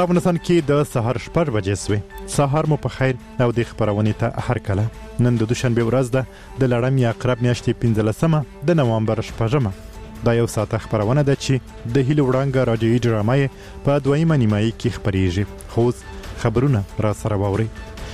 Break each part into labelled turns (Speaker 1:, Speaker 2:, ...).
Speaker 1: په افغانستان کې د سهار 6 بجې سوې. سهار مو په خیر او د خبرونې ته هر کله. نن د دوشنبه ورځ ده د لړم یا عقرب میاشتې 15 د نوامبر 6. دا یو ساعت خبرونه ده چې د هیلو وړانګه رادیوي ډرامه په دویمه نیمایي کې خبرېږي. خو خبرونه را سره واوري.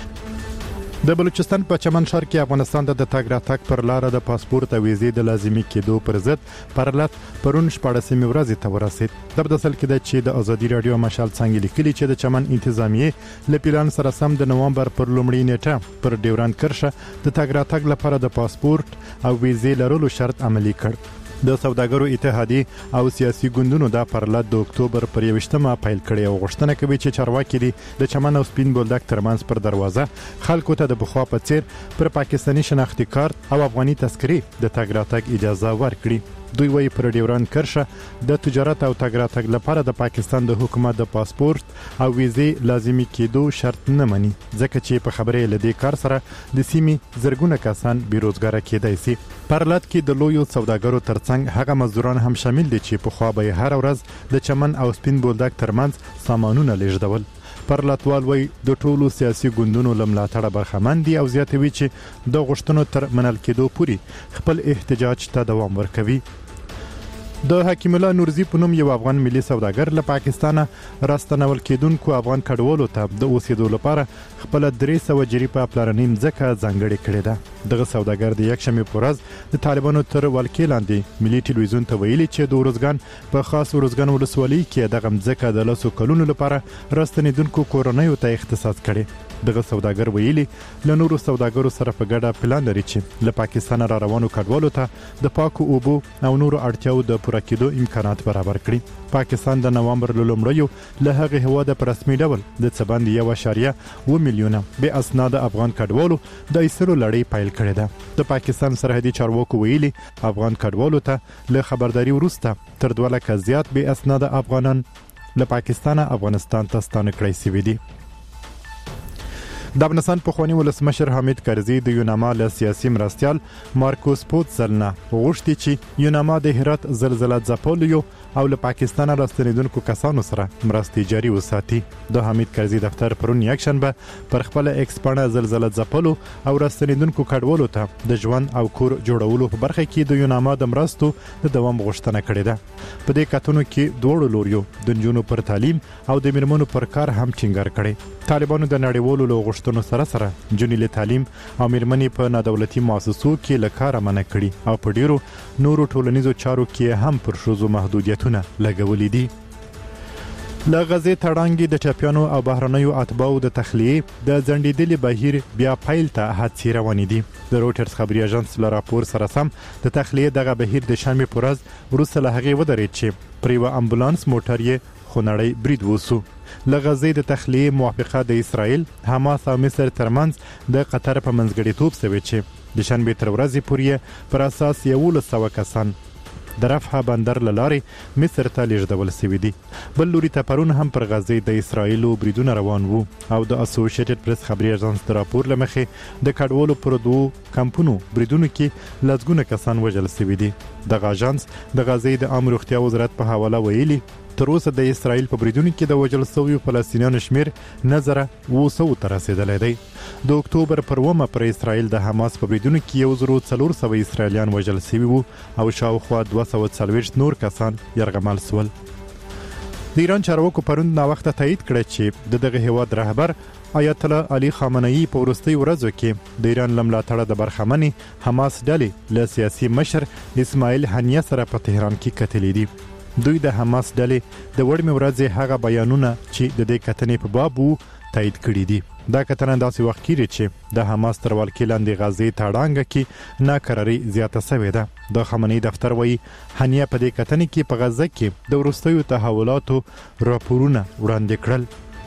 Speaker 1: د بلوچستان په چمن ښار کې افغانستان د تګ راتګ پر لار د پاسپورت او ویزې د لازمي کېدو پر ضد پرلط پرون 14 ورځې ته ورسید. د بدسل کې د چې د ازادي رادیو مشال څنګه لیکلي چې د چمن انتظامیه له پلان سره سم د نوامبر پر لومړۍ نیټه پر ډیورند کرښه د تګ راتګ لپاره د پاسپورت او ویزې لرلو شرط عملی کړ. د سوداګرو اتحادیې او سیاسي ګوندونو دا پرلط د اکتوبر پر 21 پیل کړی او غوښتنه کوي چې چارواکي دي د چمن او سپین بولدک ترمنځ پر دروازه خلکو ته د بخوا په څیر پر پاکستاني شناختی کارت او افغاني تذکرې د تګ راتګ اجازه ورکړي. دوی وایي پر ډیورند کرښه د تجارت او تګ راتګ لپاره د پاکستان د حکومت د پاسپورت او ویزې لازمي کېدو شرط نه مني ځکه چې په خبرې له دې کار سره د سیمې زرګونه کسان بیروزګاره کېدای شي. پرلط کې د لویو سوداګرو ترڅنګ هغه مزدوران هم شامل دي چې په خوا به هر ورځ د چمن او سپین بولدک ترمنځ سامانونه لیږدول. پرلطوال وایي د ټولو سیاسي ګوندونو له ملاتړه برخمن دي او زیاتوي چې د غوښتنو تر منل کېدو پورې خپل احتجاج ته دوام ورکوي. د حکیم الله نورزي په نوم یو افغان ملي سوداګر له پاکستانه راستنول کېدونکو افغان کډوالو ته د اوسېدو لپاره خپل 300 جریبه پلرنۍ ځمکه ځانګړې کړې ده. دغه سوداګر د یکشنبې په ورځ د طالبانو تر ولکې لاندې ملي ټلویزیون ته ویلي چې د ورزګان په خاص ورزګان ولسوالۍ کې دغه ځمکه د 100 کلونو لپاره راستنیدونکو کورنیو ته اختصاص کړي. دغه سوداګر ویلي له نورو سوداګرو سره په ګډه پلان لري چې له پاکستان را روانو کډوالو ته د پاکو اوبو او نورو اړتیاو د پوره کېدو امکانات برابر کړي. پاکستان د نوامبر لومړیو له هغه هواده په رسمي ډول د څه باندې 1.2 میلیونه بې اسناده افغان کډوالو د ایستلو لړۍ پیل کړې ده. د پاکستان سرحدي چارواکو ویلي افغان کډوالو ته له خبرداري وروسته تر 2 لکه زیات بې اسناده افغانان له پاکستان افغانستان ته ستانه کړی شوي دي. د افغانستان پخوانی ولسمشر حامد کرزي د یوناما له سیاسي مرستیال مارکوس پوتسل نه غوښتي چې یوناما د هرات زلزلہ ځپلیو او له پاکستان راستنیدونکو کسانو سره مرستې جاري وساتي. د حامد کرزي دفتر پرون یکشنبه پر خپل ایکس پاڼه زلزلہ ځپلو او راستنیدونکو کډوالو ته د ژوند او کور جوړولو په برخه کې د یوناما د مرستو د دوام غوښتنه کړې ده. په دې کتنو کې دوړو لوريو د نجونو پر تعلیم او د میرمنو پر کار هم ټینګار کړي. طالبانو د نړیوالو له غوښتنو سره سره نجونې له تعلیم او میرمنې په نادولتي مؤسسو کې له کاره منع کړي او په ډیرو نورو ټولنیزو چارو کې هم پر ښځو محدودیتونه لګولي دي. له غزې تړانګې د ټپیانو او بهرنیو اتباعو د تخلیې د ځنډېدلي بهیر بیا پیل ته هڅې روانې دي. د روټرز خبري اژانس له راپور سره سم د تخلیې دغه بهیر د شنبې په ورځ وروسته له هغې ودرېد چې پر یوه امبولانس موټر یې خونړی برید وسو. له غزې د تخلیې موافقه د اسرائیل، حماس او مصر ترمنځ د قطر په منځګړیتوب شوې چې د شنبې تر ورځې پورې پر اساس 1100 کسان د رفح بندر له لارې مصر ته لیږدول شوي دي. بل لوري ته پرون هم پر غزې د اسرائیلو بریدونه روان وو او د اسوسییټډ پریس خبري اژانس د راپور له مخې د کډوالو پر 2 کمپونو بریدونو کې لږونه کسان وژل شوي دي. دغه اژانس د غزې د عام روغتیا وزارت په حواله ویلي تر اوسه د اسرائیل په بریدونو کې د وژل شویو فلسطینیانو شمیر 900 ته رسیدلی دی. د اکتوبر پر 1 پر اسرائیل د حماس په بریدونو کې 1400 اسرائیلیان وژل شوي وو او شاوخوا 240 نور کسان یرغمل شول. د ایران چارواکو پرون ناوخته تایید کړی چې دغه هیواد رهبر آیت الله علي خامنه‌ای په وروستیو ورځو کې د ایران له ملاتړه د برخمنې حماس ډلې له سیاسي مشر اسماعیل هنیه سره په تهران کې کتلې دي. دوی د حماس ډلې د وړمې ورځې هغه بیانونه چې د دې کتنې په باب وو تایید کړي دي. دا کتنه داسې وخت کې چې د حماس تر ولکې لاندې غزې تړانګه کې ناکراري زیاته شوې ده. د خامنه‌ای دفتر وایي هنیه په دې کتنې کې په غزه کې د وروستیو تحولاتو راپورونه وړاندې کړل.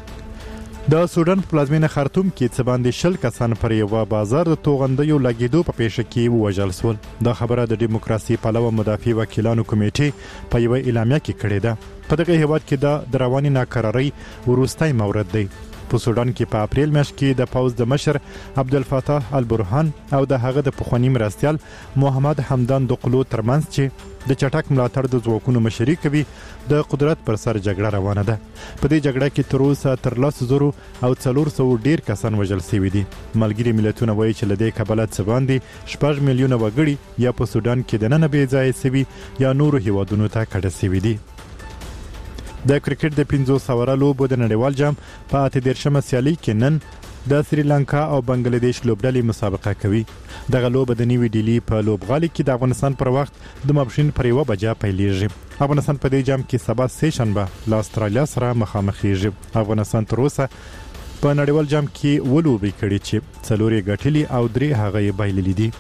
Speaker 1: د سودان پلازمینه خرطوم کې څه باندې 100 کسان پر یو بازار د توغندیو لګیدو په پیښه کې وژل شول. دا خبره د دیموکراسي پلوه مدافع وکیلانو کمیټې په یو اعلامیه کې کړې ده. په دغه هیواد کې د رواني ناکرارۍ وروستی مورد دی. په سودان کې په اپریل میاشت کې د پوز د مشر عبدالفتاح البرهان او د هغه د پخوانی مرستیال محمد حمدان دقلو ترمنځ چې د چټک ملاتړ د ځواکونو مشري کوي د قدرت پر سر جګړه روانه ده. په دې جګړه کې تر اوسه تر 300 او 400 ډیر کسان وژل شوي دي. ملګري ملتونه وایي چې لدې کبله څه باندې 6 میلیونه وګړي یا په سودان کې د نن بې ځای سوي یا نورو هیوادونو ته کډه شوي دي. د کرکټ د 500 ورا لوبو د نړیوال جام په 18مه سیالي کې نن د سریلانکا او بنگلاديش لوبډلې مسابقه کوي. دغه لوبه د نیوي ډیلی په لوبغالي کې د افغانستان پر وخت د ماپښین پر 1 بجې پیلېږي. افغانستان په دې جام کې سبا سه شنبه له استرالیا سره مخامخېږي. افغانستان تر اوسه په نړیوال جام کې ولوبي کړي چې 4 ګټلي او 3 هغه یې بایللي دي.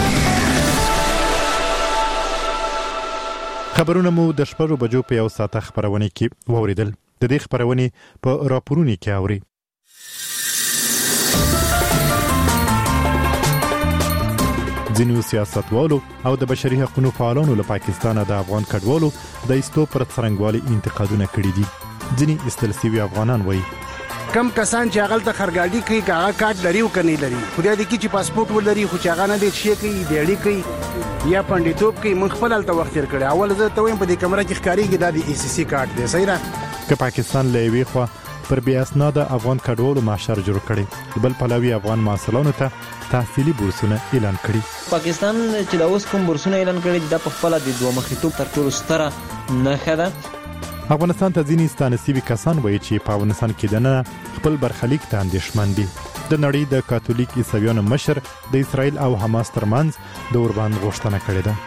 Speaker 1: خبرونه مو د 6 بجو په 1 ساعت خبرونه کې ووریدل. د دې خبرونه په راپورونو کې اوري. ځینو سیاستوالو او د بشري حقوقو فعالانو له پاکستان د افغان کډوالو د ایستو پر څرنګوالي انتقادونه کړي دي. ځینې ایستل سوي افغانان وایي
Speaker 2: کم کسان چې هغه ته خرګاډي کوي هغه کارت لري او کني لري خدای دې کې چې پاسپورت ولري خو چې هغه نه دې شي کوي دیړي کوي یا پندیتوب کوي من خپل الته وخت تیر کړي. اول زه ته وایم په دې کمره کې ښکاریږي د ای سی سی کارت دی صحیح را
Speaker 1: که پاکستان له وی خو پر بیا اسناد افغان کډوالو معاشر جوړ کړي. بل پلاوی افغان محصلانو ته تحصیلي بورسونه اعلان کړي.
Speaker 3: پاکستان چې د اوس کوم بورسونه اعلان کړي د په خپل د دوه مخیتوب تر ټولو ستره نه ده.
Speaker 1: افغانستان ته ځینې ستانسیبي کسان وایي چې په افغانستان کې د نه خپل برخلیک ته اندېښمن دي. د نړۍ د کاتولیک عیسویانو مشر د اسرائیل او حماس ترمنځ د اوربان غوښتنه کړې ده.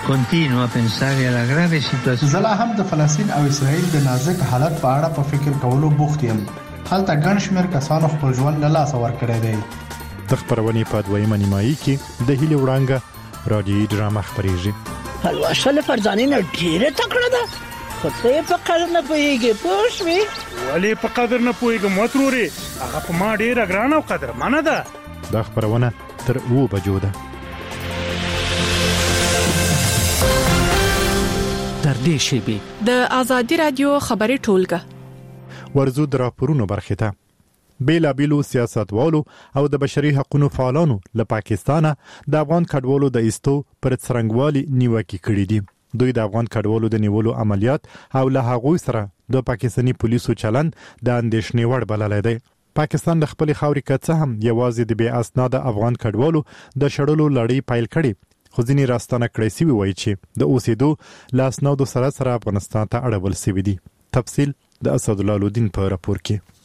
Speaker 4: زه هم د فلسطین او اسرائیل د نازک حالت په اړه په فکر کولو بوخت یم. هلته ګڼ شمېر کسانو خپل ژوند له لاسه ورکړی دی.
Speaker 1: د خبرونې په دویمه نیمایي کې د هیلې وړانګه رادیوي ډرامه خپرېږي.
Speaker 5: الواشله فرزانه ډیره تکړه ده خو ته په قدر نه پوهیږي پوه شوې.
Speaker 6: ولې په قدر نه پوهیږم وتروري هغه په ما ډیره ګرانه او قدر منه ده.
Speaker 1: دا خبرونه تر 2 بجو ده.
Speaker 7: تر دې شیبې
Speaker 8: د آزادي رادیو خبري ټولګه
Speaker 1: ورزو د راپورونو برخه ته بیلا بیلو سیاستوالو او د بشري حقوقو فعالانو له پاکستانه د افغان کډوالو د ایستو پر څرنګوالي نیوکه کړې دي. دوی د افغان کډوالو د نیولو عملیات او له هغوی سره د پاکستاني پولیسو چلند د اندېښنې وړ بللی دی. پاکستان د خپل خاورې کڅه هم یوازې د بې اسناد افغان کډوالو د شړلو لړۍ پیل کړي. خو ځینې راستانه کړی سوي وایي چې د اوسېدو له اسنادو سره افغانستان ته اړول سوي دي. تفصیل د اسدالله الدین په راپور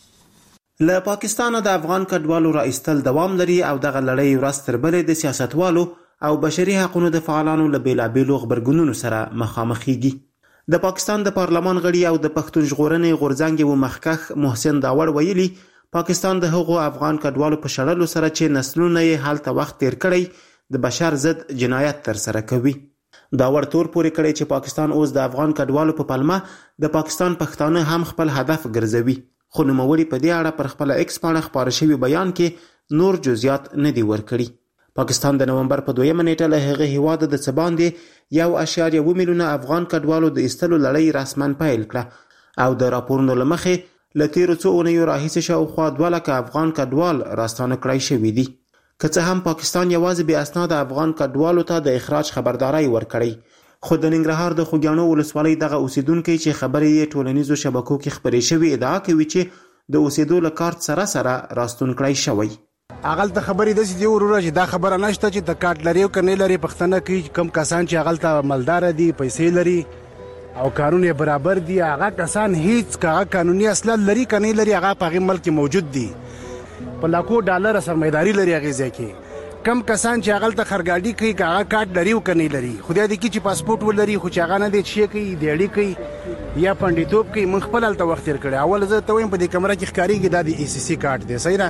Speaker 1: کې.
Speaker 9: له پاکستان د افغان کډوالو را ایستل دوام لري او دغه لړۍ ورځ تر بلې د سیاستوالو او بشري حقوقو د فعالانو له بیلابیلو غبرګونونو سره مخامخېږي. د پاکستان د پارلمان غړي او د پښتون ژغورنې غورځنګ و مخکښ محسن داوړ ویلي پاکستان د هغو افغان کډوالو په شړلو سره چې نسلونه یې هلته وخت تیر کړی د بشر ضد جنایت تر سره کوي. داوړ تور پورې کړی چې پاکستان اوس د افغان کډوالو په پلمه د پاکستان پښتانه هم خپل هدف ګرځوي. خو نوموړي په دې اړه پر خپل ایکس باندې خبر شوی بیان کې نور جزئیات نه دی ورکړي. پاکستان د نومبر په 2 نیټه له هغه هیواد د څه باندې 1.1 میلیونه افغان کډوالو د ایستلو لړۍ رسماً پیل کړه او د راپورونو له مخې له تیرو څو اونیو راهیسې شاوخوا 2 لکه افغان کډوال راستانه کړای شوي دي. که څه هم پاکستان یوازې بې اسناد افغان کډوالو ته د اخراج خبرداري ورکړی، خو د ننګرهار د خوږیاڼو ولسوالۍ دغه اوسیدونکي چې خبرې یې ټولنیزو شبکو کې خپرې شوي ادعا کوي چې د اوسېدو له کارت سره راستون کړی شوی.
Speaker 2: اغل ته خبرې داسې دی وروره چې دا خبره نشته چې د کارت لري او کنه لري. پښتنه کې کم کسان چې اغل ته مالدار دي پیسې لري او کارونه برابر دي هغه کسان هیڅ قانوني اصل لري کنه لري هغه په ملک موجود دي په لاکو ډالر سرمایداري لري هغه ځکه کم کسان چې اغل ته خرګاډي کوي هغه کارت لري او کنه لري خدای دې کې چې پاسپورت ولري خو چې هغه نه دي شي کوي دیړي کوي یا پندیتوب کوي من خپل الته وخت تیر کړي. اول زه ته وایم په دې کمره کې ښکاریږي د ای سی سی کارت دی صحیح را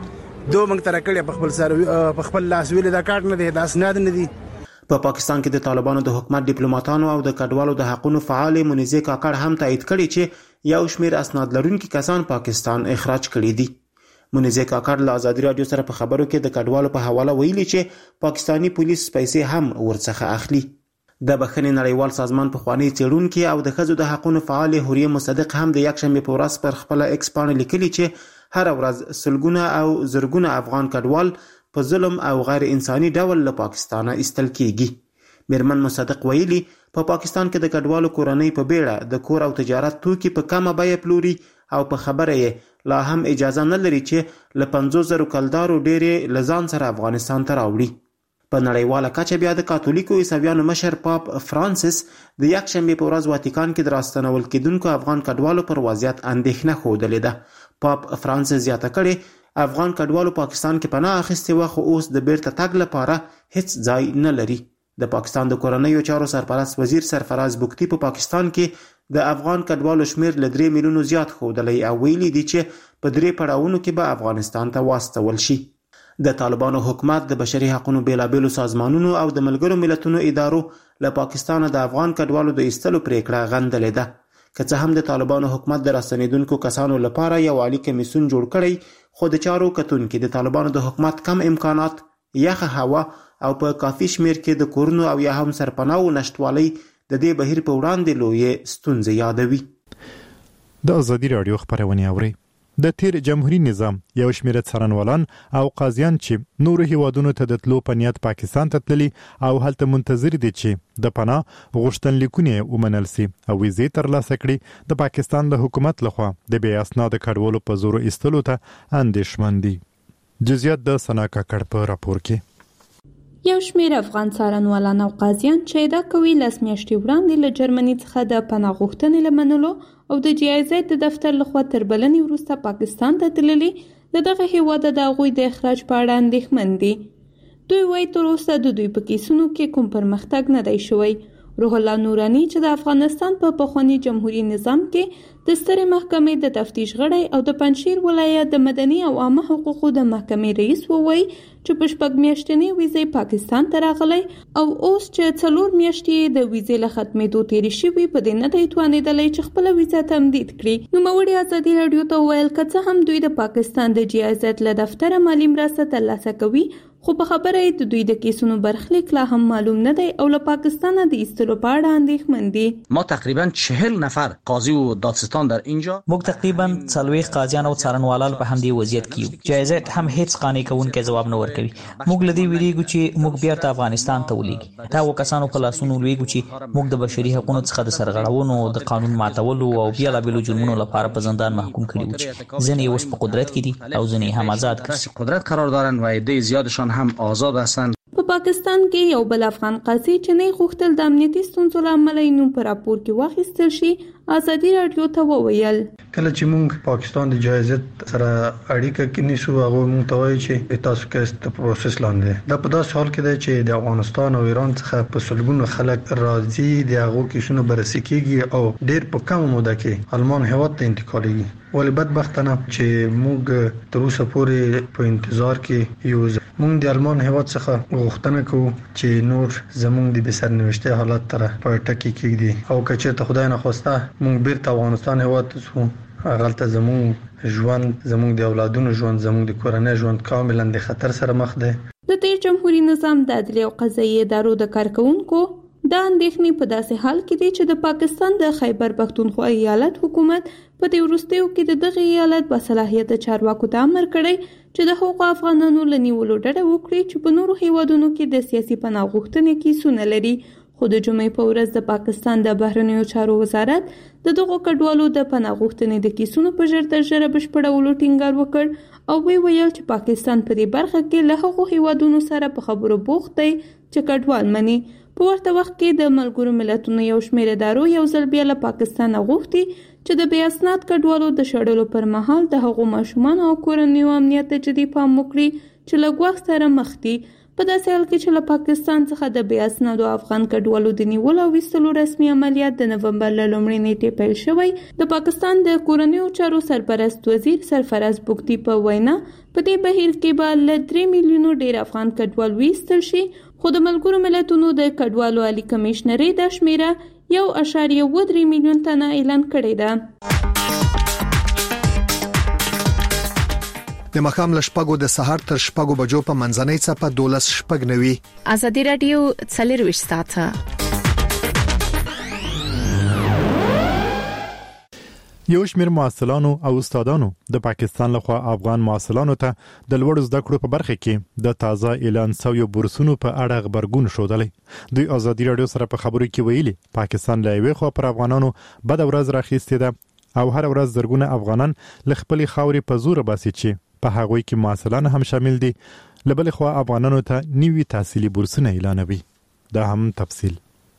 Speaker 2: دو منګ تر کړي په خپل سره په خپل لاس ویل دا کارت نه دی دا اسناد نه دی.
Speaker 9: په پاکستان کې د طالبانو د حکومت ډیپلوماټانو او د کډوالو د حقوقو فعال منیزه کاکړ هم تایید کړي چې یو شمیر اسناد لرونکي کسان پاکستان اخراج کړي دي. منیزه کاکړ له آزادي رادیو سره په خبرو کې د کډوالو په حواله ویلي چې پاکستانی پولیس پیسې هم ورڅخه اخلي. د بخښنې نړیوال سازمان په خواني څېړونکي او د ښځو د حقوقو فعال حوریه مصدق هم د یکشنبه په ورځ پر خپل ایکس باندې لیکلي چې هر ورځ سلګونه او زرګونه افغان کډوال په ظلم او غیر انساني ډول له پاکستانه ایستل کیږي. میرمن مصدق ویلي په پاکستان کې د کډوالو کورنۍ په بیړه د کور او تجارت توکي په کمه بیه پلوري او په خبره یې لا هم اجازه نه لري چې له 50,000 کلدارو ډېرې له ځان سره افغانستان ته راوړي. په نړیواله کچه بیا د کاتولیکو عیسویانو مشر پاپ فرانسیس د یکشنبې په ورځ واتیکان کې د راستنول کېدونکو افغان کډوالو پر وضعیت اندېښنه ښودلې ده. پاپ فرانسیس زیاته کړې افغان کډوالو پاکستان کې پناه اخیستې وه خو اوس د بیرته تګ لپاره هیڅ ځای نه لري. د پاکستان د کورنیو چارو سرپرست وزیر سرفراز بگتي په پاکستان کې د افغان کډوالو شمیر له 3 میلیونو زیات ښودلی او ویلي دي چې په 3 پړاوونو کې به افغانستان ته واستول شي. د طالبانو حکومت د بشري حقوقو بیلابېلو سازمانونو او د ملګرو ملتونو ادارو له پاکستانه د افغان کډوالو د ایستلو پریکړه غندلې ده. که څه هم د طالبانو حکومت د راستنېدونکو کسانو لپاره یو عالی کمیسیون جوړ کړی خو د چارو کتونکي د طالبانو د حکومت کم امکانات، یخه هوا او په کافي شمیر کې د کورونو او یا هم سرپناهو نشټوالۍ د دې بهیر په وړاندې لویې ستونزې یادوي.
Speaker 1: د ازادي راډیو خبرونه اوري. د تیر جمهوریت نظام یو شمېر څارنوالان او قاضیان چې نورو هیوادونو ته د تلو په نیت پاکستان ته تللي او هلته منتظر دي چې د پناه غوښتنلیکونه ومنل سي او ویزې ترلاسه کړي، د پاکستان د حکومت لخوا د بې اسناد کډوالو په زور ایستلو ته اندېښمن دي. جزئیات د سنا کاکړ په راپور کې.
Speaker 7: یو شمېر افغان څارنوالان او قاضیان چې ادعا کوي لاس میاشتې وړاندې له جرمني څخه د پناه غوښتنې له منلو او د جایزې د دفتر لخوا تر بلنې وروسته پاکستان ته تللي د دغه هیواد د هغوی د اخراج په اړه اندېښمن دي. دوی وایي تر اوسه د دوی په کیسونو کې کوم پرمختګ نه دی شوی. روح الله نورانی چې د افغانستان په پخواني جمهوریت نظام کې د سترې محکمې د تفتیش غړی او د پنجشیر ولایت د مدني او عامه حقوقو د محکمې رئیس وویل چې په 6 میاشتنې ویزې پاکستان ته راغلی او اوس چې 4 میاشتې د ویزې له ختمېدو تېرې شوي په دې نه دی توانېدلی چې خپله ویزه تمدید کړي. نوموړي ازادي راډیو ته وویل که څه هم دوی د پاکستان د جایزت له دفتره مالي مرسته ترلاسه کوي خو په خبره یې د دوی د کیسونو برخلیک لا هم معلوم نه دی او له پاکستانه د ایستلو په اړه اندېښمن دي.
Speaker 10: ما تقریبا 40 نفر قاضی و دادستان در اینجا
Speaker 11: موږ تقریبا 40 قاضیان او څارنوالان په همدې وضعیت کې یو. جایزت هم هیڅ قانع کوونکی ځواب نه ورکوي. موږ لدی ویریږو چې موږ بیرته افغانستان ته ولېږي. دا وکسانو په لاسونو لویږو چې موږ د بشري حقوقو څخه د سرغړونو، د قانون ماتولو او بیلابېلو جرمونو لپاره په زندان محکوم کړي وو چې ځینې اوس په قدرت کې دي او ځینې هم آزاد کړي.
Speaker 10: قدرت قرار دارن و عده زیادشان هم آزاد هستند.
Speaker 7: په پاکستان کې یو بل افغان قاضي چې نه غوښتل د امنیتي ستونزو له امله یې نوم په راپور کې واخیستل شي ازادي راډیو ته وویل
Speaker 4: کله چې موږ پاکستان د جایزت سره اړیکه کې نیسو هغه موږ ته وایي چې تاسو کې د پروسس لاندې دا په داس حال کې دی چې د افغانستان او ایران څخه په سلګونو خلک راځي د هغه کیسونو بررسي کیږي او ډېر په کم موده کې آلمان هیواد ته انتقالېږي. ولې بدبختانه چې موږ تر اوسه پورې په انتظار کې یو. موږ د آلمان هیواد څخه غوښتنه کوو چې نور زموږ د بسرنوشته حالت تر په ټکی کېږي او که چېرته خدای نه خواسته موږ بیرته افغانستان هیواد ته ځو هغلته زموږ ژوند، زموږ د اولادونو ژوند، زموږ د کورنۍ ژوند کاملا د خطر سره مخ دی.
Speaker 7: د تیر جمهوریت نظام د عدلیې او قضایي ادارو د کارکونکو دا اندېښنې په داسې حال کې دي چې د پاکستان د خیبر پښتونخوا ایالت حکومت په دې وروستیو کې د دغه ایالت باصلاحیته چارواکو ته امر کړی چې د هغو افغانانو له نیولو ډډه وکړي چې په نورو هیوادونو کې د سیاسي پناه غوښتنې کیسونه لري. خو د جمعې په ورځ د پاکستان د بهرنیو چارو وزارت د دغو کډوالو د پناه غوښتنې د کیسونو په ژر تر ژره بشپړولو ټینګار وکړ او ویل چې پاکستان په دې برخه کې له هغو هیوادونو سره په خبرو بوخت دی چې کډوال مني. په ورته وخت کې د ملګرو ملتونو یو شمېر ادارو یو ځل بیا له پاکستان غوښتي چې د بې اسناد کډوالو د شړلو پر مهال د هغو ماشومان او کورنیو امنیت ته جدي پام وکړي چې له ګواښ سره مخ دي. په داسې حال کې چې له پاکستان څخه د بې اسنادو افغان کډوالو د نیولو او ویستلو رسمي عملیات د نومبر له لومړۍ نیټې پیل شوی. د پاکستان د کورنیو چارو سرپرست وزیر سرفراز بگتي په وینا په دې بهیر کې به له 3 میلیونو ډېر افغان کډوال ویستل شي، خو د ملګرو ملتونو د کډوالو عالی کمیشنرۍ دا شمیره 1.3 میلیون تنه اعلان کړې ده.
Speaker 12: د مخام لشپګو د سحر تر شپګو بجو په منځنۍ چپه 12:09
Speaker 8: ازادي رادیو 24 ساعته.
Speaker 1: یو شمېر محصلانو او استادانو د پاکستان لخوا افغان محصلانو ته د لوړو زده کړو په برخه کې د تازه اعلان شویو بورسونو په اړه خبرګون ښودلی. دوی ازادي راډیو سره په خبرو کې ویلي پاکستان له یوې خوا پر افغانانو بد ورځ راخیستې ده او هر ورځ زرګونه افغانان له خپلې خاورې په زور باسي چې په هغوی کې محصلان هم شامل دي. له بلې خوا افغانانو ته نوي تحصیلي بورسونه اعلانوي. دا هم تفصیل.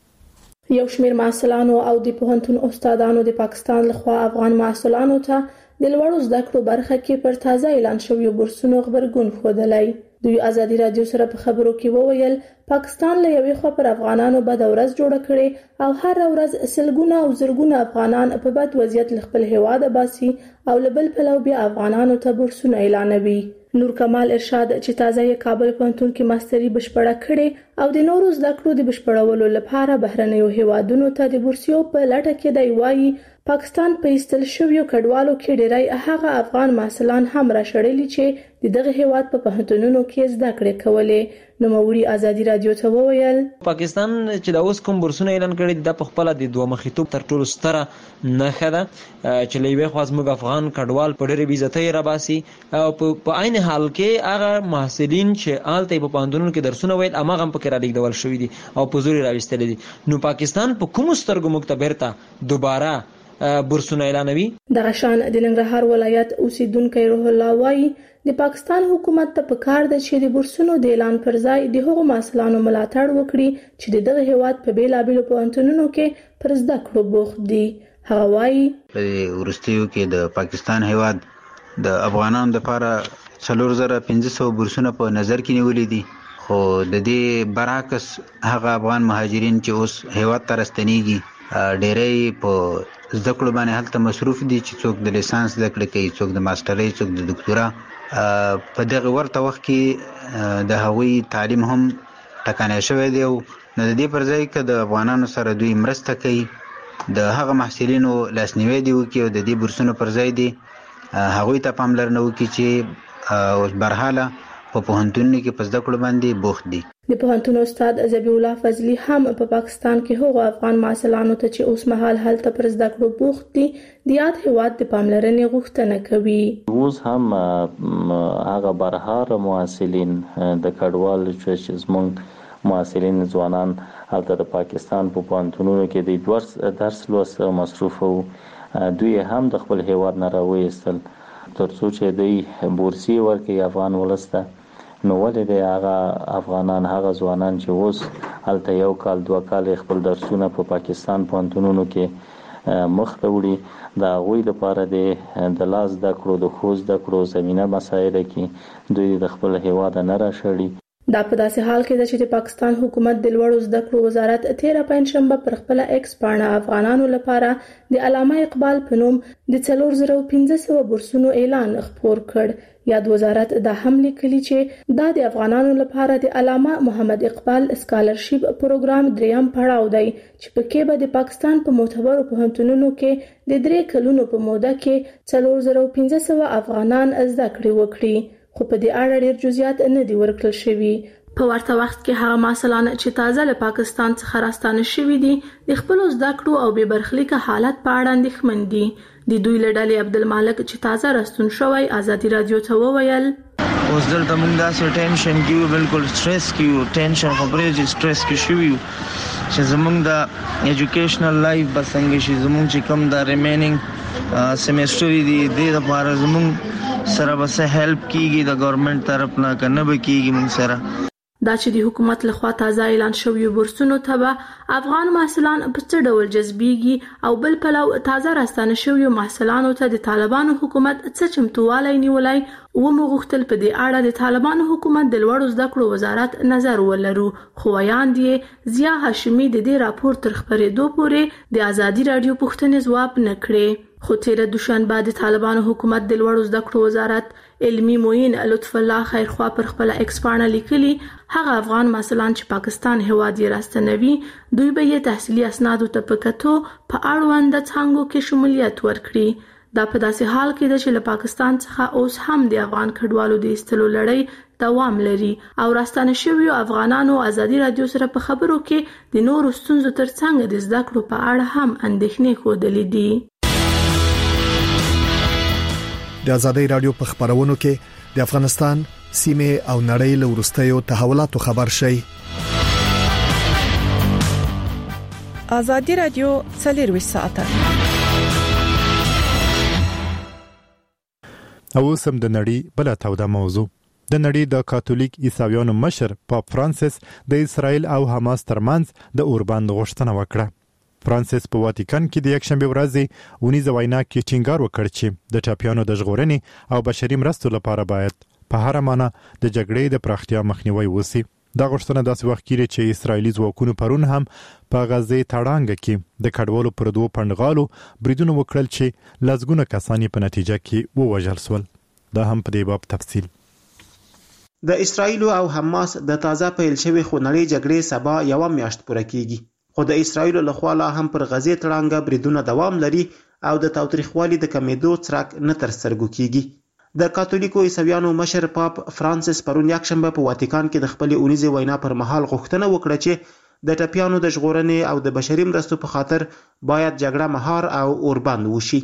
Speaker 13: یو شمېر محصلانو او د پوهنتون استادانو د پاکستان لخوا افغان محصلانو ته د لوړو زده کړو برخه کې پر تازه اعلان شویو بورسونو خبرګون ښودلی. دوی ازادي راډیو سره په خبرو کې وویل پاکستان له یوې خوا پر افغانانو بد ورځ جوړه کړې او هر ورځ سلګونه او زرګونه افغانان په بد وضعیت له خپل هیواده باسي او له بل پلوه بیا افغانانو ته بورسونه اعلانوي. نور کمال ارشاد چې تازه یې کابل پوهنتون کې ماستري بشپړه کړې او د نورو زده کړو د بشپړولو لپاره بهرنیو هیوادونو ته د بورسیو په لټه کې دی. وایي پاکستان په ایستل شویو کډوالو کې ډېری هغه افغان محصلان هم راشړلي چې د دغه هیواد په پوهنتونونو کې زده کړې کولې. نوموړي ازادي راډیو ته وویل
Speaker 3: پاکستان چې د اوس کوم بورسونه اعلان کړي د په خپل د دوه مخیتوب تر ټولو ستره نښه ده چې لوی خواص موږ افغان کډوال په ډېرې بیزتۍ راباسي او په عین حال کې هغه محصلین چې آلته په پوهنتونونو کې درسونه وایي هغه هم پکې را لیږدول شوي دي او په زور راوستل دي. نو پاکستان په کوم سترګو موږ ته بیرته دوباره بورسونه اعلانوي.
Speaker 13: دغه شان د ننګرهار ولایت اوسیدونکو روح الله وایي د پاکستان حکومت ته پکار ده چې د بورسونو د اعلان پر ځای د هغو محصلانو ملاتړ وکړي چې دغه هیواد په بیلابیلو پوهنتونونو کې پر زده کړو بوخت دي. هغه وایي
Speaker 14: په وروستیو کې د پاکستان هیواد د افغانانو لپاره 4500 بورسونه په نظر کې نیولې دي، خو د دې برعکس هغه افغان مهاجرین چې اوس هیواد ته راستنیږي ډېری په زده کړو باندې هلته مصروف دي چې څوک د لیسانس زده کړې کوي، څوک د ماسترۍ، څوک د دکتورا. په دغه ورته وخت کې د هغوی تعلیم هم ټکنی شوی دی. نو د دې پر ځای که د افغانانو سره دوی مرسته کوي د هغه محصلینو لاسنیوی دی وکړي او د دې بورسونو پر ځای دی هغوی ته پاملرنه وکړي چې اوس برحاله په پوهنتونونو کې په زده کړو باندې بوخت دي.
Speaker 13: د پوهنتون استاد ذبیح الله فضلي هم په پاکستان کې هغو افغان محصلانو ته چې اوس مهال هلته پر زده کړو بوخت دي د یاد هیواد د پاملرنې غوښتنه کوي.
Speaker 15: اوس هم هغه برهار محصلین د کډوال چې زموږ محصلین ځوانان هلته د پاکستان په پوهنتونونو کې د درس لوست مصروف وو، دوی هم د خپل هیواد نه راوایستل ترڅو چې دوی بورسي ورکړي افغان ولس ته. نو ولې د هغه افغانان هغه ځوانان چې اوس هلته یو کال 2 کال خپل درسونه په پاکستان پوهنتونونو کې مخ ته وړي د هغوی لپاره د لاس زده کړو د ښو زده کړو زمینه مسایله کې دوی د خپل هیواد نه راشړي.
Speaker 13: دا په داسې حال کې ده چې د پاکستان حکومت د لوړو زده کړو وزارت 13 پنځشنبه پر خپل ایکس پاڼه افغانانو لپاره د علامه اقبال په نوم د 4500 بورسونو اعلان خپور کړ. یاد وزارت دا هم لیکلي چې دا د افغانانو لپاره د علامه محمد اقبال اسکالرشپ پروګرام دریم پړاو دی چې پکې به د پاکستان په معتبرو پوهنتونونو کې د 3 کلونو په موده کې 4500 افغانان زده کړې وکړي، خو په دې اړه ډېر جزئیات نه دي ورکړل شوي. په ورته وخت کې هغه محصلان چې تازه له پاکستان څخه راستانه شوي دي د خپل زده کړو او بې برخلیکه حالت په اړه اندېښمن دي. د دوی له ډلې عبدالمالک چې تازه راستون شوی ازادي راډیو ته وویل
Speaker 16: اوس دلته موږ داسې ټینشن کې یو، بالکل سټرس کې یو، ټینشن خبرې چې سټرس کې شوي یو چې زموږ د ایجوکیشنل لایف به څنګه شي، زموږ چې کوم د ریمیننګ سیمسټر دي د دې لپاره زموږ سره به څه هیلپ کیږي د ګورنمنټ طرف نه که نه به کیږي موږ سره.
Speaker 13: دا چې د حکومت لخوا تازه اعلان شویو بورسونو ته به افغان محصلان په څه ډول جذبیږي او بل پلو تازه راستانه شویو محصلانو ته د طالبانو حکومت څه چمتووالی نیولی ومو غوښتل په دې اړه د طالبانو حکومت د لوړو زده کړو وزارت نظر ولرو، خو ویاند یې ضیا هاشمي د دې راپور تر خپرېدو پورې د ازادي راډیو پوښتنې ځواب نه کړې. خو تیره دوشنبه د طالبانو حکومت د لوړو زده کړو وزارت علمي معین لطف الله خیرخوا پر خپل ایکس پاڼه لیکلي هغه افغان محصلان چې پاکستان هیواد یې راستنوي دوی به یې تحصیلي اسنادو ته په کتو په اړوند څانګو کې شمولیت ورکړي. دا په داسې حال کې ده چې له پاکستان څخه اوس هم د افغان کډوالو د ایستلو لړۍ دوام لري او راستانه شویو افغانانو ازادي راډیو سره په خبرو کې د نورو ستونزو ترڅنګ د زده کړو په اړه هم اندېښنې ښودلې دي.
Speaker 12: د ازادي رادیو په خبرونو کې د افغانستان سیمه او نړۍ له ورستیو تحولاتو خبر شي.
Speaker 8: ازادي رادیو 24 ساعته.
Speaker 1: او سم د نړۍ بل تاوده موضوع د نړۍ د کاتولیک عیسویانو مشر پاپ فرانسیس د اسرائیل او حماس ترمنځ د اوربند غوښتنه وکړه. فرانسیس په واتیکان کې د یکشنبه ورځې ونیزه وینا کې ټینګار وکړ چې د ټاپیانو د ژغورنې او بشري مرستو لپاره باید په هر معنی د جګړې د پراختیا مخنیوي وسی. دا غوښتنه داسې وخت کې چې اسرایلی ځواکونو پرون هم په غزه تړانګ کې د کډوالو پر دوه پندغالو بریدونه وکړل چې لږونه کسان په نتیجه کې ووژل شول. دا هم په دې باب تفصیل.
Speaker 9: د اسرایل او حماس د تازه پیل شوی خونړۍ جګړې سبا یو میاشت پوره کیږي. خو د اسرایل له خوا لا هم پر غزه تړانګ بریدونه دوام لري او د تاوتریخوالي د کمیدو څرک نه تر سترګو کیږي. د کاتولیکو عیسویانو مشر پاپ فرانسیس پرون یکشنبه په واتیکان کې د خپل اونیزه وینا پر مهال غوښتنه وکړه چې د ټاپیانو د ژغورنې او د بشري مرستو په خاطر باید جګړه مهار او اوربند وشي.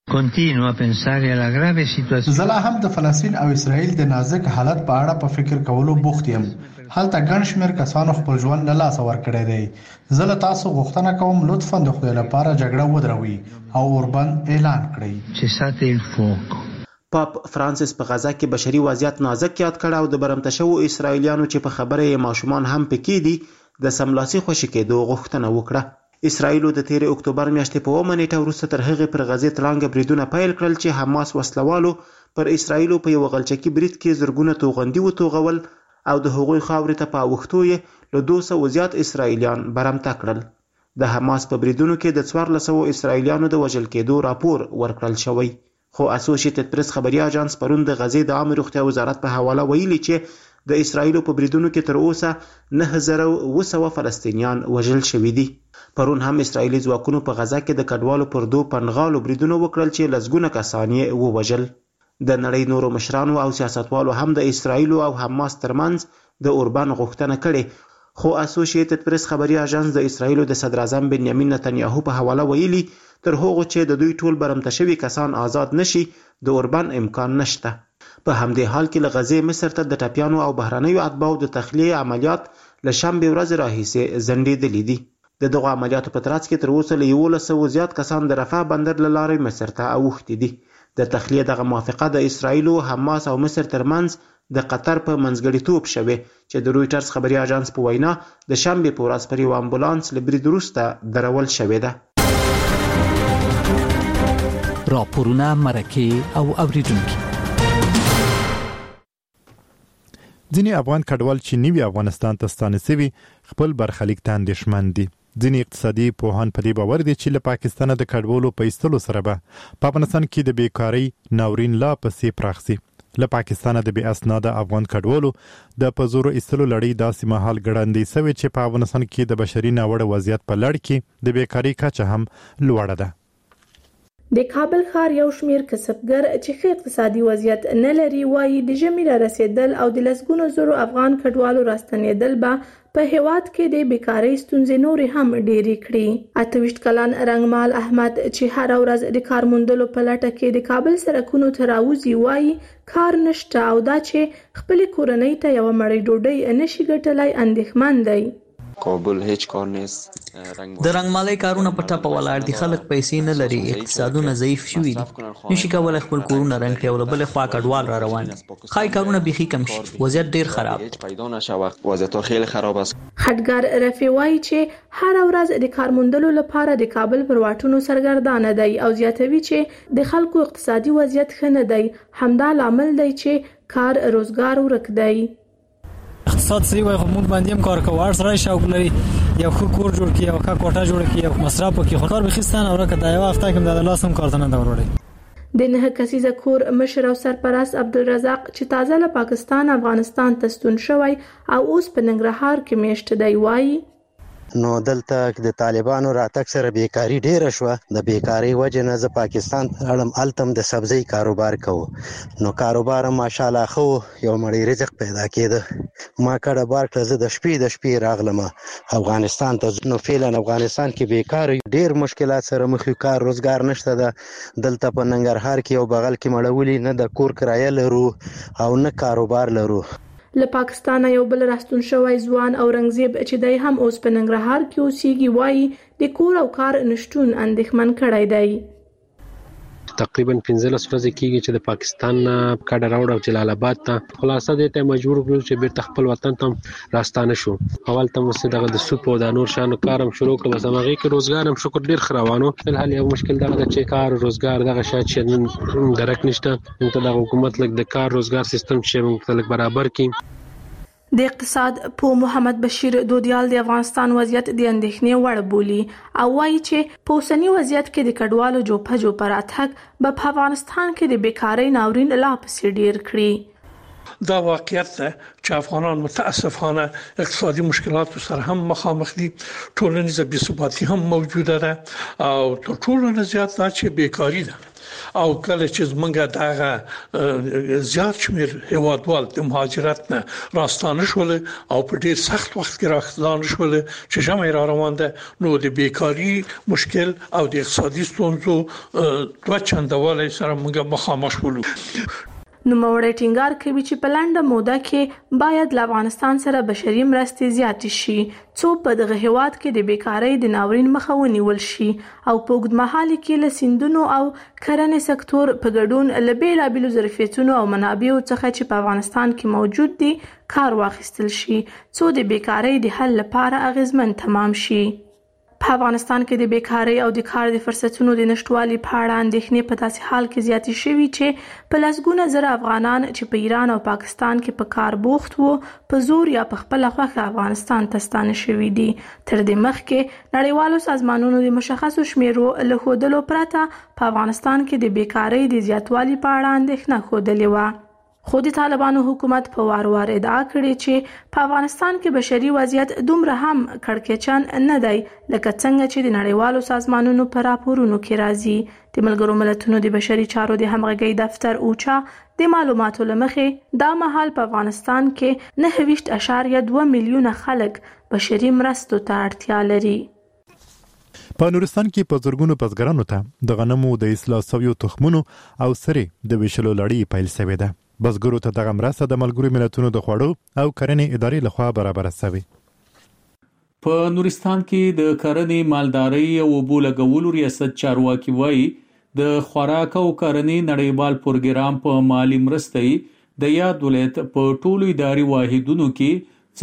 Speaker 17: زه لا هم د فلسطین او اسرائیل د نازک حالت په اړه په فکر کولو بوخت یم. هلته ګڼ شمېر کسانو خپل ژوند له لاسه ورکړی دی. زه له تاسو غوښتنه کوم لطفاً د خدای لپاره جګړه ودروي او اوربند اعلان کړئ.
Speaker 9: پاپ فرانسیس په غزه کې بشري وضعیت نازک یاد کړ او د برمته شوو اسرایلیانو چې په خبره یې ماشومان هم پکې دي د سملاسي خوشي کېدو غوښتنه وکړه. اسرائیل د 13 اکتوبر میاشتې په 1 نیټه وروسته تر هغه پر غزه تړانګ بریدونه پیل کړل چې حماس وسلوالو پر اسرائیل په یو غلچکی برید کې زرګونه توغندي وتوغول او د هغوی خاورې ته په وختو یې له 200 زیات اسرائیلیان برمته کړل. د حماس په بریدونو کې د 1400 اسرائیلیانو د وژل کېدو راپور ورکړل شوی. خو اسوسییټډ پریس خبري اژانس پرون د غزې د عامه روغتیا وزارت په حواله ویلي چې د اسرائیل په بریدونو کې تر اوسه 9200 فلسطینیان وژل شوي دي. پرون هم اسرائیلي ځواکونو په غزه کې د کډوالو پر دوه پنغالو بریدونه وکړل چې لږونه کسان یې ووژل. د نړۍ نورو مشرانو او سیاستوالو هم د اسرائیل او حماس ترمنځ د اوربند غوښتنه کړې. خو اسوسییټډ پریس خبري اژانس د اسرائیل د صدر اعظم بنیامین نتنیاهو په حواله ویلي تر هغه چې د دوی ټول برمته شوي کسان آزاد نشي د اوربند امکان نشته. په همدې حال کې له غزې مصر ته د ټاپیانو او بهرنیو اتباعو د تخلیه عملیات له شنبه ورځې راهیسې ځنډېدلي دي. د دغه عملیاتو په ترڅ کې تر اوسه له 1100 زیات کسان د رفح بندر له لارې مصر ته اوښتي دي. د تخلیه دغه موافقه د اسرائیل، حماس او مصر ترمنځ د قطر په منځګړیتوب شوه چې د رویټرز خبري اژانس په وینا د شنبه په ورځ پر یو امبولانس له برید وروسته درول شوې ده.
Speaker 18: راپورونه مرکه او اوریدونکو.
Speaker 1: ځینې افغان کډوال چې نیوي افغانستان ته ستانه شوي خپل برخلیک ته اندېښمن دي. ځینې اقتصادي پوهان په دې باور دي چې له پاکستانه د کډوالو په ایستلو سره به په افغانستان کې د بیکارۍ ناورین لا پسې پراخ شي. له پاکستانه د بې اسناده افغان کډوالو د په زور ایستلو لړۍ داسې مهال ګړندۍ شوې چې په افغانستان کې د بشري ناوړه وضعیت په لړ کې د بیکارۍ کچه هم لوړه ده.
Speaker 13: د کابل ښار یو شمیر کسبګر چې ښه اقتصادي وضعیت نه لري وایي د ژمي را رسیدل او د لسګونو زرو افغان کډوالو راستنېدل به په هیواد کې د بیکارۍ ستونزې نورې هم ډېرې کړي. 28 کلن رنګمال احمد چې هر ورځ د کار موندلو په لټه کې د کابل سړکونو ته راوځي وایي کار نشته او دا چې خپلې کورنۍ ته یوه مړۍ ډوډۍ نشي ګټلی اندېښمن دی.
Speaker 19: کابل هیڅ کار نیست.
Speaker 11: د رنګمالۍ کارونه په ټپه ولاړ دي. خلک پیسې نه لري، اقتصادونه ضعیف شوي دي، نشي کولی خپل کورونه رنګ کړي او له بلې خوا کډوال را روان دي. ښایي کارونه بیخي کم شي، وضعیت ډېر خراب.
Speaker 19: پیدا نشه وخت وضعیت خیلی خراب است.
Speaker 13: خټګر رفیع وایي چې هر ورځ د کار موندلو لپاره د کابل پر واټونو سرګردانه دی او زیاتوي چې د خلکو اقتصادي وضعیت ښه نه دی. همدا لامل دی چې کار روزګار ورک دی.
Speaker 20: اقتصاد صحیح وای خو موږ باندې هم کار کوو، سره شوق لري یو ښه کور جوړ کړي، یو ښه کوټه جوړ کړي، یو مصرف وکړي. خو کار به خستانه ورکه دا یو هفته کې د لاس هم کار ته نه دا وروړي.
Speaker 13: د 9 کسیزه کور مشر او سرپرست عبدالرزاق چې تازه له پاکستان افغانستان ته ستون شوی او اوس په ننګرهار کې میشت دی وایي
Speaker 21: نو دلته د طالبانو راتګ سره بیکاری ډیره شو. د بیکاری وجه نه ز پاکستان اړم التم د سبزی کاروبار کوو. نو کاروبار ماشاءالله خو یو مړی رزق پیدا کېده. ما کډه بار ته د شپې راغلم افغانستان ته. نو فعلا افغانستان کې بیکار ډیر مشکلات سره مخ یو. کار روزګار نشته ده. دلته په ننګرهار کې او بغل کې مړولي نه د کور کرایه لرو او نه کاروبار لرو.
Speaker 13: له پاکستان یو بل راستون شوی ځوان او رنگزیب چې دای هم اوس په ننګرهار کې اوسېږي وایي د کور او کار نشټون اندېښمن کړی دی.
Speaker 22: تقریبا 15 ورځې کېږي چې د پاکستان کډه راوړ او جلال آباد ته خلاصه دې ته مجبور کړو چې بیرته خپل وطن ته راستانه شو. اول ته مو دغه د سوپ او د نور شانو کارم شروع کړ. بس هغه کې روزګار هم شکر ډیر خروانو. بلحال یو مشکل دغه چې کار روزګار دغه شاید چې درک نشته. نو د حکومت لګ د کار روزګار سیستم چې موږ ته لګ برابر کړي.
Speaker 13: د اقتصاد په محمد بشیر دودیال د افغانستان وضعیت د اندېښنې وړ بولي او وایي چې په اوسنی وضعیت کې د کډوالو جوپه راتګ په افغانستان کې د بیکاری ناورین لا پسې ډیر کړي.
Speaker 23: دا واقعیت ده چې افغانان متاسفانه اقتصادي مشکلات سره هم مخامخ دي. ټولنیزه بی‌ثباتی هم موجوده ده او ټول نه زیات چې بیکاری ده. او کله چې زمونږ دغه زیات شمیر هیوادوال د مهاجرت نه راستانه شول او په ډیر سخت وخت کې راستانه شول چې جمع را روان ده. نو د بیکاری مشکل او د اقتصادي ستونزو دوه چندوالی سره موږ مخامخ شولو.
Speaker 13: نوموړی ټینګار کوي چې په لنډه موده کې باید له افغانستان سره بشري مرستې زیاتې شي څو په دغه هیواد کې د بیکاری د ناورین مخه ونیول شي او په اوږدمهال کې له سیندونو او کرنې سکتور په ګډون له بیلابیلو ظرفیتونو او منابعو څخه چې په افغانستان کې موجود دي کار واخیستل شي څو د بیکاری د حل لپاره اغیزمن تمام شي. په افغانستان کې د بیکاری او د کار د فرصتونو د نشټوالي په اړه اندېښنې په داسې حال کې زیاتې شوي چې په لسګونه زره افغانان چې په ایران او پاکستان کې په کار بوخت وو په زور یا په خپل خوښه افغانستان ته ستانه شوي دي. تر دې مخکې نړیوالو سازمانونو د مشخصو شمیرو له ښودلو پرته په افغانستان کې د بیکاری د زیاتوالي په اړه اندېښنه ښودلې وه. خو د طالبانو حکومت په وار ادعا کړې چې په افغانستان کې بشري وضعیت دومره هم کړکېچن نه دی لکه څنګه چې د نړیوالو سازمانونو په راپورونو کې راځي. د ملګرو ملتونو د بشري چارو د همغږۍ دفتر اوچا د معلوماتو له مخې دا مهال په افغانستان کې 9.2 میلیونه خلک بشري مرستو ته اړتیا لري.
Speaker 1: په نورستان کې په زرګونو بزګرانو ته د غنمو د اصلاح شویو تخمونو او سرې د ویشلو لړۍ پیل شوې ده. بزګرو ته دغه مرسته د ملګرو ملتونو د خوړو او کرنې ادارې لخوا برابر شوې.
Speaker 24: په نورستان کې د کرنې مالدارۍ او اوبو لګولو ریاست چارواکي وایي د خوراک او کرنې نړیوال پروګرام په مالی مرستې د یاد ولایت په ټولو اداري واحدونو کې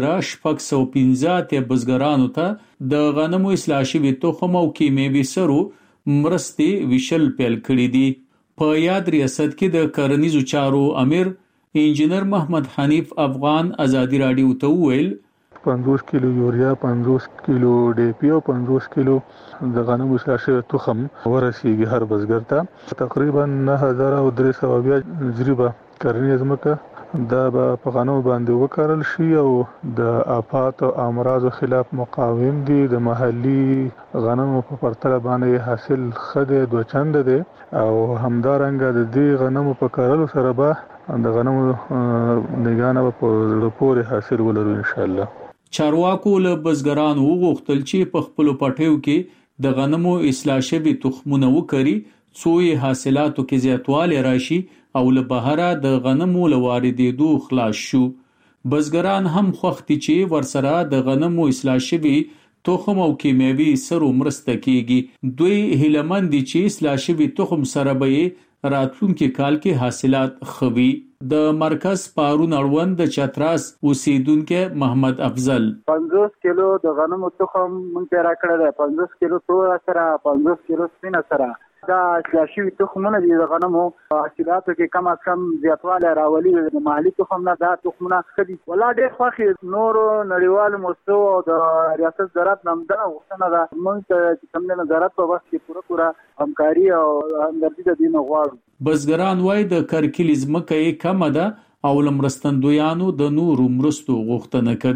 Speaker 24: 4015 بزګرانو ته د غنمو اصلاح شوي تخم او کیمیاوي سرو مرستې ویشل پیل کړي دي. په یاد ریاست کې د کرنیزو چارو امیر انجینر محمد حنیف افغان ازادي رادیو ته وویل
Speaker 25: 50 کیلو یوریا 50 کیلو ډي پی او 50 کیلو د غنمو اصلاح شوي تخم ورسیږي هر بزګر ته. تقریبا 9300 جریبه کرنیز ځمکه دا په غنمو باندې وکړل شي او د آفات او امراض خلاف مقاوم دي. د محلي غنمو په پرتله باندې حاصل خده دوه چنده دي او همدارنګه د دې غنمو په کارلو سره به د غنمو نگانه په لپاره حاصل ولرو ان شاء الله.
Speaker 24: چارواکو له بزګرانو وغوښتل چې په خپل پټیو کې د غنمو اصلاح شوي تخمونه وکړي څو یې حاصلاتو کې زیاتوالی راشي او له بهره د غنمو له واردېدو خلاص شو. بزګران هم خوښ دي چې ورسره د غنمو اصلاح شوي تخم او کیمیاوي سرو مرسته کیږي. دوی هیلهمند دي چې اصلاح شوي تخم سره به راتلونکي کال کې حاصلات خوي. د مرکز پارون اړوند د چتراس اوسیدونکو محمد افضل
Speaker 26: 50 کیلو د غنمو تخم مونږ پیرا کړل دی. 50 کیلو تور سره 50 کیلو سپین سره دا اصلاحي تخمونه دي. د غنمو حاصلاتو کې کم از کم زیاتوالی راولي. د محلي تخم نه دا تخمونه کدي ولا ډېر خوښي. نور نړیوال مستو او د ریاست زراعت نامدار غوښتنه ده مونږ ته کوم نه زراعت په وخت کې پوره همکاري او همدردي د دین غواړو.
Speaker 24: بزګران وای د کرکیل ځمکه کمه ده او لمرستندویانو د نورو مرستو غوښتنه کوي.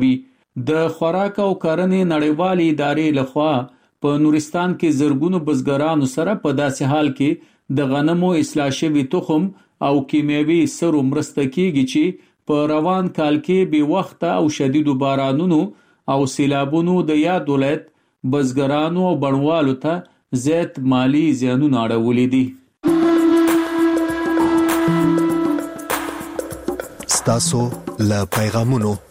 Speaker 24: د خوراک او کرنې نړیوالې ادارې لخوا په نورستان کې زرګونو بزګرانو سره په داسې حال کې د غنمو اصلاح شوي تخم او کیمیاوي سرو مرسته کیږي چې په روان کال کې بې وخته او شدیدو بارانونو او سیلابونو د یاد ولایت بزګرانو او بڼوالو ته زیات مالی زیانونه اړولي دي.
Speaker 12: ستاسو له پیغامونو